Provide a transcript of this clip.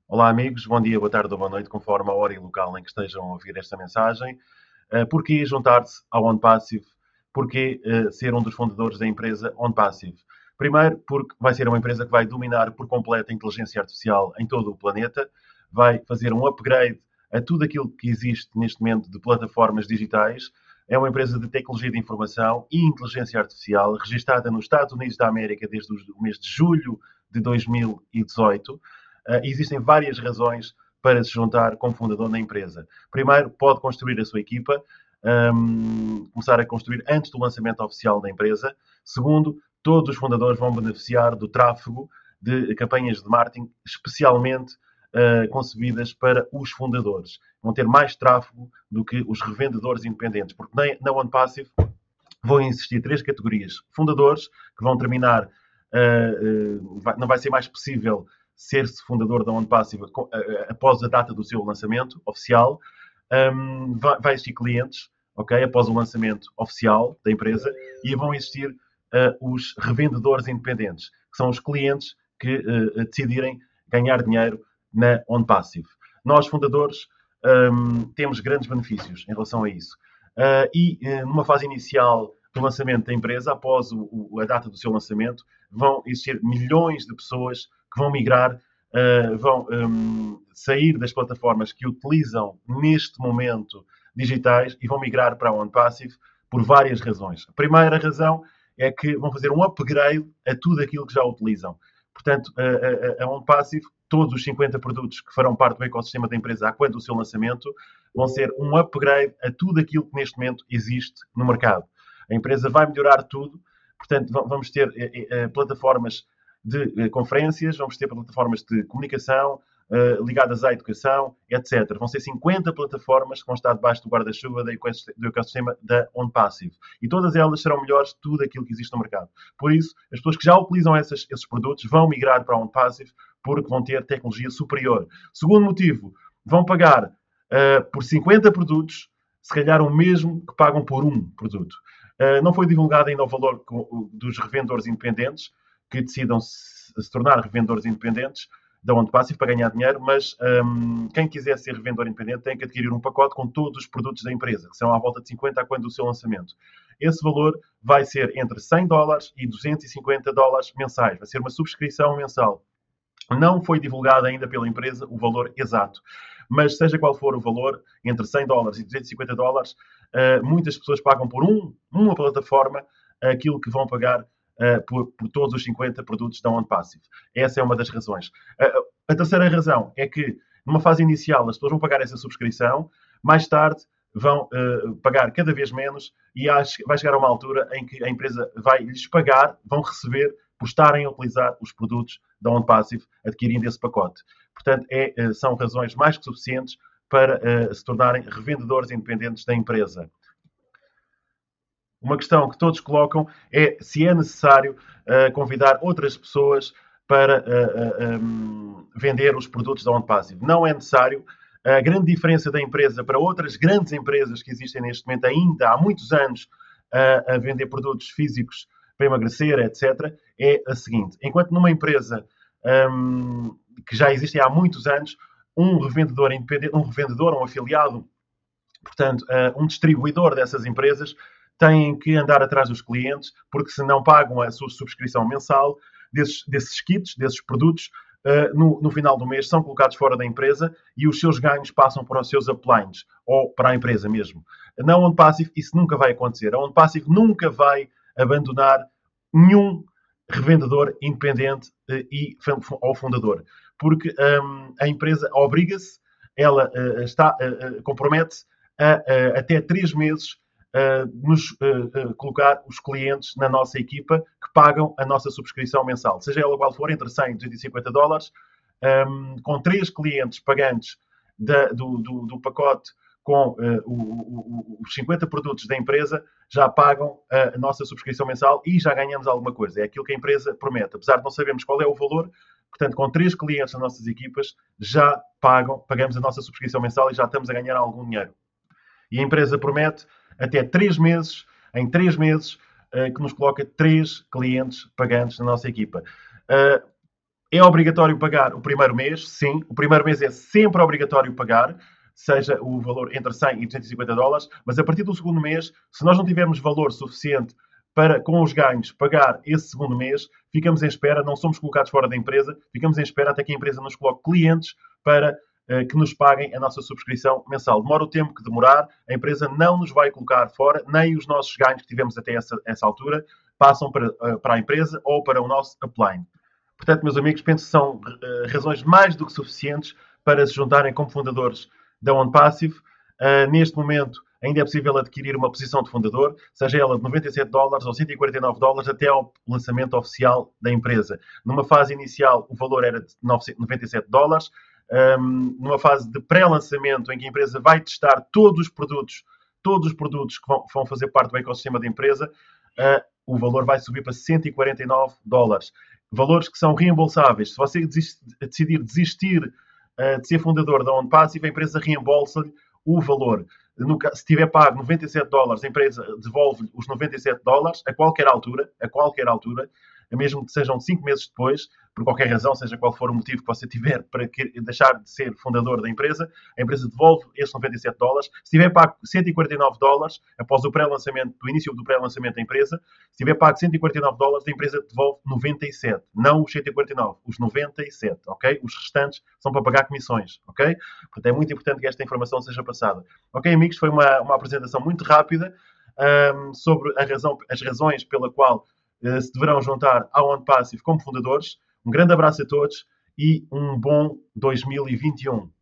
Olá, amigos. Bom dia, boa tarde ou boa noite, conforme a hora e local em que estejam a ouvir esta mensagem. Porquê juntar-se ao OnePassive? Porquê ser um dos fundadores da empresa OnePassive? Primeiro, porque vai ser uma empresa que vai dominar por completo a inteligência artificial em todo o planeta, vai fazer um upgrade a tudo aquilo que existe neste momento de plataformas digitais. É uma empresa de tecnologia de informação e inteligência artificial, registada nos Estados Unidos da América desde o mês de julho de 2018. Existem várias razões para se juntar como fundador na empresa. Primeiro, pode construir a sua equipa, começar a construir antes do lançamento oficial da empresa. Segundo, todos os fundadores vão beneficiar do tráfego de campanhas de marketing especialmente concebidas para os fundadores. Vão ter mais tráfego do que os revendedores independentes, porque na OnePassive vão existir três categorias. Fundadores, que vão terminar, não vai ser mais possível ser-se fundador da OnePassive após a data do seu lançamento oficial. Vai existir clientes, ok, após o lançamento oficial da empresa, e vão existir os revendedores independentes, que são os clientes que decidirem ganhar dinheiro na OnePassive. Nós, fundadores, temos grandes benefícios em relação a isso. Numa fase inicial do lançamento da empresa, após a data do seu lançamento, vão existir milhões de pessoas que vão migrar, vão sair das plataformas que utilizam neste momento digitais e vão migrar para a OnePassive por várias razões. A primeira razão é que vão fazer um upgrade a tudo aquilo que já utilizam. Portanto, a OnePassive, todos os 50 produtos que farão parte do ecossistema da empresa a quando do seu lançamento, vão ser um upgrade a tudo aquilo que neste momento existe no mercado. A empresa vai melhorar tudo, portanto, vamos ter plataformas de conferências, vamos ter plataformas de comunicação ligadas à educação, etc. Vão ser 50 plataformas que vão estar debaixo do guarda-chuva do ecossistema da OnePassive. E todas elas serão melhores de tudo aquilo que existe no mercado. Por isso, as pessoas que já utilizam esses produtos vão migrar para a OnePassive porque vão ter tecnologia superior. Segundo motivo, vão pagar por 50 produtos, se calhar o mesmo que pagam por um produto. Não foi divulgado ainda o valor dos revendedores independentes, que decidam se tornar revendedores independentes da OnePassive para ganhar dinheiro, mas quem quiser ser revendedor independente tem que adquirir um pacote com todos os produtos da empresa, que serão à volta de 50 a quando do seu lançamento. Esse valor vai ser entre $100 e $250 mensais. Vai ser uma subscrição mensal. Não foi divulgado ainda pela empresa o valor exato. Mas seja qual for o valor, entre $100 e $250, muitas pessoas pagam por uma plataforma aquilo que vão pagar por todos os 50 produtos da OnePassive. Essa é uma das razões. A terceira razão é que, numa fase inicial, as pessoas vão pagar essa subscrição, mais tarde vão pagar cada vez menos e vai chegar a uma altura em que a empresa vai lhes pagar, vão receber por estarem a utilizar os produtos da OnePassive, adquirindo esse pacote. Portanto, são razões mais que suficientes para se tornarem revendedores independentes da empresa. Uma questão que todos colocam é se é necessário convidar outras pessoas para vender os produtos da OnePassive. Não é necessário. A grande diferença da empresa para outras grandes empresas que existem neste momento ainda há muitos anos a vender produtos físicos para emagrecer, etc., é a seguinte. Enquanto numa empresa que já existe há muitos anos, um revendedor independente, um afiliado, portanto, um distribuidor dessas empresas, têm que andar atrás dos clientes, porque se não pagam a sua subscrição mensal desses kits, desses produtos, no final do mês são colocados fora da empresa e os seus ganhos passam para os seus uplines, ou para a empresa mesmo. Na OnePassive isso nunca vai acontecer. A OnePassive nunca vai abandonar nenhum revendedor independente ou fundador, porque a empresa obriga-se, ela compromete-se a até 3 meses nos colocar os clientes na nossa equipa que pagam a nossa subscrição mensal, seja ela qual for, entre 100 e $250, com 3 clientes pagantes do pacote com os 50 produtos da empresa, já pagam a nossa subscrição mensal e já ganhamos alguma coisa. É aquilo que a empresa promete. Apesar de não sabermos qual é o valor, portanto, com 3 clientes nas nossas equipas, já pagamos a nossa subscrição mensal e já estamos a ganhar algum dinheiro. E a empresa promete até 3 meses, em 3 meses, que nos coloca 3 clientes pagantes na nossa equipa. É obrigatório pagar o primeiro mês? Sim. O primeiro mês é sempre obrigatório pagar, seja o valor entre 100 e 250 dólares, mas a partir do segundo mês, se nós não tivermos valor suficiente para, com os ganhos, pagar esse segundo mês, ficamos em espera, não somos colocados fora da empresa, ficamos em espera até que a empresa nos coloque clientes para que nos paguem a nossa subscrição mensal. Demora o tempo que demorar, a empresa não nos vai colocar fora, nem os nossos ganhos que tivemos até essa altura passam para a empresa ou para o nosso upline. Portanto, meus amigos, penso que são razões mais do que suficientes para se juntarem como fundadores da OnePassive. Neste momento, ainda é possível adquirir uma posição de fundador, seja ela de 97 dólares ou 149 dólares, até ao lançamento oficial da empresa. Numa fase inicial, o valor era de 97 dólares. Numa fase de pré-lançamento, em que a empresa vai testar todos os produtos que vão fazer parte do ecossistema da empresa, o valor vai subir para 149 dólares. Valores que são reembolsáveis. Se você decidir desistir de ser fundador da OnePassive, a empresa reembolsa-lhe o valor. Se tiver pago 97 dólares, a empresa devolve-lhe os 97 dólares a qualquer altura, mesmo que sejam 5 meses depois, por qualquer razão, seja qual for o motivo que você tiver para deixar de ser fundador da empresa, a empresa devolve esses 97 dólares. Se tiver pago 149 dólares, após o pré-lançamento, do início do pré-lançamento da empresa, se tiver pago 149 dólares, a empresa devolve 97. Não os 149, os 97, ok? Os restantes são para pagar comissões, ok? Portanto, é muito importante que esta informação seja passada. Ok, amigos, foi uma apresentação muito rápida sobre as razões pela qual se deverão juntar à OnePassive como fundadores. Um grande abraço a todos e um bom 2021.